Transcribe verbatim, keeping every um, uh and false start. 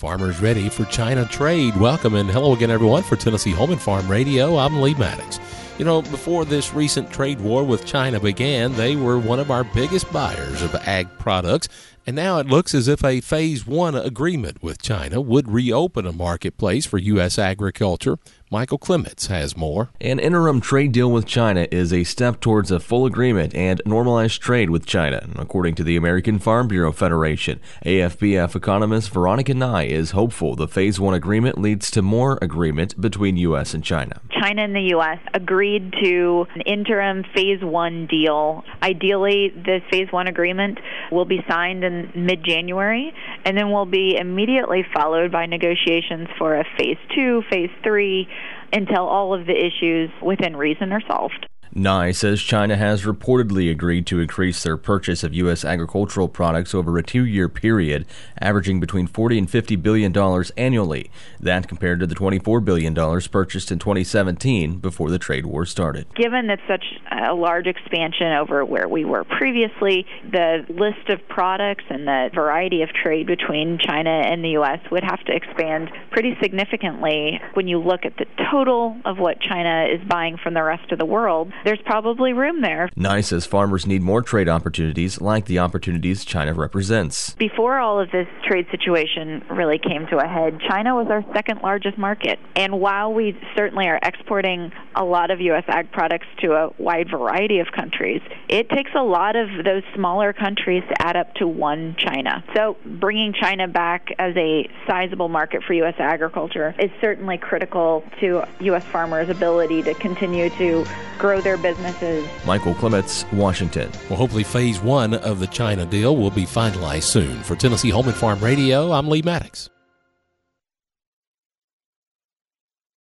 Farmers ready for China trade. Welcome and hello again, everyone, for Tennessee Home and Farm Radio. I'm Lee Maddox. You know, before this recent trade war with China began, they were one of our biggest buyers of ag products. And now it looks as if a phase one agreement with China would reopen a marketplace for U S agriculture. Michael Clements has more. An interim trade deal with China is a step towards a full agreement and normalized trade with China, according to the American Farm Bureau Federation. A F B F economist Veronica Nye is hopeful the phase one agreement leads to more agreement between U S and China. China and the U S agreed to an interim phase one deal. Ideally, this phase one agreement will be signed in mid-January, and then will be immediately followed by negotiations for a phase two, phase three, until all of the issues within reason are solved. Nye says China has reportedly agreed to increase their purchase of U S agricultural products over a two-year period, averaging between forty and fifty billion dollars annually. That compared to the twenty-four billion dollars purchased in twenty seventeen before the trade war started. Given that such a large expansion over where we were previously, the list of products and the variety of trade between China and the U S would have to expand pretty significantly. When you look at the total of what China is buying from the rest of the world, there's probably room there. Nye says farmers need more trade opportunities like the opportunities China represents. Before all of this trade situation really came to a head, China was our second largest market. And while we certainly are exporting a lot of U S ag products to a wide variety of countries, it takes a lot of those smaller countries to add up to one China. So bringing China back as a sizable market for U S agriculture is certainly critical to U S farmers' ability to continue to grow their businesses. Michael Clements, Washington. Well, hopefully phase one of the China deal will be finalized soon. For Tennessee Home and Farm Radio, I'm Lee Maddox.